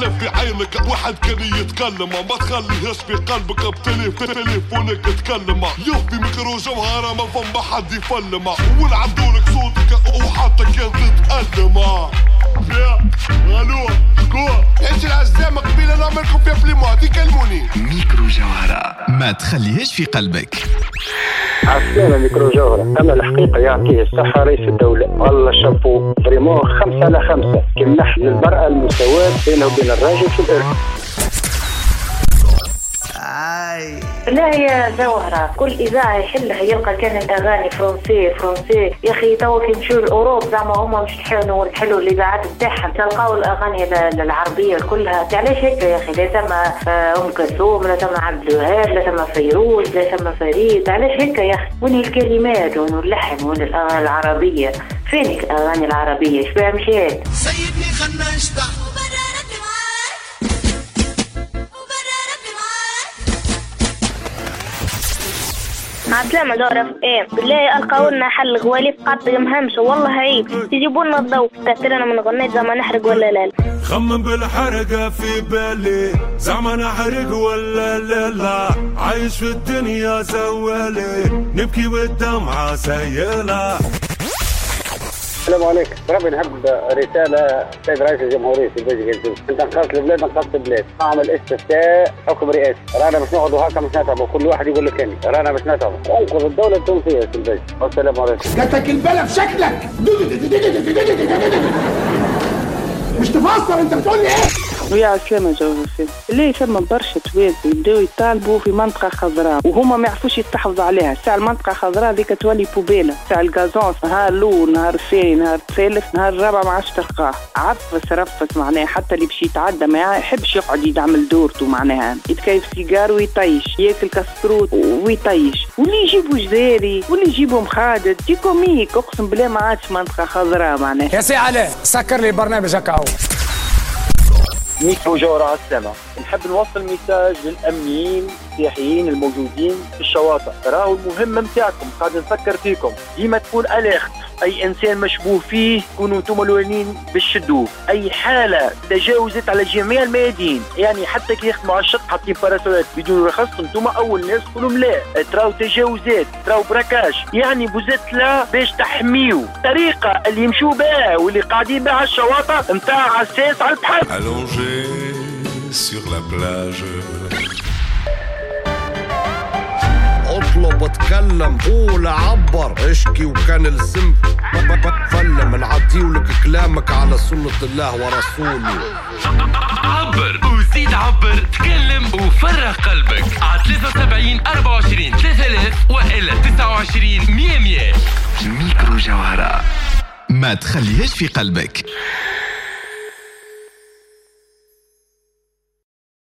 حلف في عينك واحد كان يتكلم، ما تخليهاش في قلبك بتليفونك تكلم. يخفي ميكرو جوهرة ما فما حد يفلم، والعدولك صوتك وحتى كان تتألم. الو شكون؟ ايش العزام قبيله نعملكم فيها بليمو تكلموني. ميكرو جوهرة ما تخليهاش في قلبك. عسلامة ميكرو جوهرة. أما الحقيقة يعطيه الصحة رئيس الدولة، والله شافوا فريمون 5/5 كمنح للمرأة المساواة بينه وبين الراجل في الإرث. لا يا جوهرة، كل إذاعة يحلها يلقى كانت أغاني فرنسي يا أخي. توا كي يمشوا لأوروب زعما هما مش يحلوا الإذاعات بتاعهم تلقاو الأغاني العربية كلها. علاش هيك يا أخي؟ لا ثم أم كلثوم، لا ثم عبد الوهاب، لا ثم فيروز، لا ثم فريد. علاش هيك يا أخي؟ وين الكلمات وين اللحن وين الأغاني العربية؟ فينك الأغاني العربية؟ إيش بها مشيت؟ سيدني خلنا نشطح عسلامة جوهرة في ايه بالله القاو لنا حل غوالي فقط مهمش والله عيب يجيبوا لنا الضوء تاثيرنا من غنيت زعما نحرق ولا لا. خمم بالحرقة في بالي زعما نحرق ولا لا. عايش في الدنيا زوالي نبكي والدمعة سيلة. السلام عليكم. ربي نحب رسالة سيد رئيس الجمهورية في بيجي جلسوس. انت نقص البلاد نقص البلاد، اعمل استفتاء حكم رئاسي. رانا مش نقعدوا هكا مش نتعبوا، كل واحد يقول لك اني رانا مش نتعبوا. انقذ الدولة التونسية في البيجي. والسلام عليكم. جاتك البلا في شكلك مش تفسر انت بتقول لي ايه؟ ويا عسلامة جوهرة. اللي ثم برشا تواد يبداو يطالبوا في منطقة خضراء وهما ما يعرفوش يستحفظوا عليها. ساعة المنطقة خضراء ذيك تولي بوبيلة. ساعة الغازون نهار الأول نهار الثاني نهار الثالث نهار الرابع ما عادش تلقاه. عفس معناها حتى اللي باش يتعدى ما يحبش يقعد يعمل دورته، معناها يتكيف سيجار ويطيش، ياكل كسكروت ويطيش، واللي يجيبوا جزاري واللي يجيبوا مخادد دي كوميك. اقسم بالله ما عادش منطقة خضراء معناها. يا سي علاء سكر لي البرنامج هكا. ميكرو جوهرة على السمع. نحب نوصل ميساج للأمنيين السياحيين الموجودين في الشواطئ. راهو المهمة متاعكم قاعد نفكر فيكم ديما تكون أليخت. أي إنسان مشبوه فيه كونوا انتم الأولين بالشدوه. أي حالة تجاوزت على جميع الميادين، يعني حتى كي يخدموا على الشط حاطين باراسولات بدون رخص انتم أول ناس تقولوا ملا. تراو تجاوزات تراو براكاش، يعني بوزت لا باش تحميو. الطريقة اللي يمشوا بها واللي قاعدين بها على الشواطئ نتاع عساس على البحر. Allongé sur la plage. اطلب اتكلم قول عبر اشكي وكان الزم فلم نعطيولك كلامك على سنة الله ورسوله. عبر وزيد عبر تكلم وفرغ قلبك على 73 24 3000 وإلا 29 100. ميكرو جوهرة ما تخليهاش في قلبك.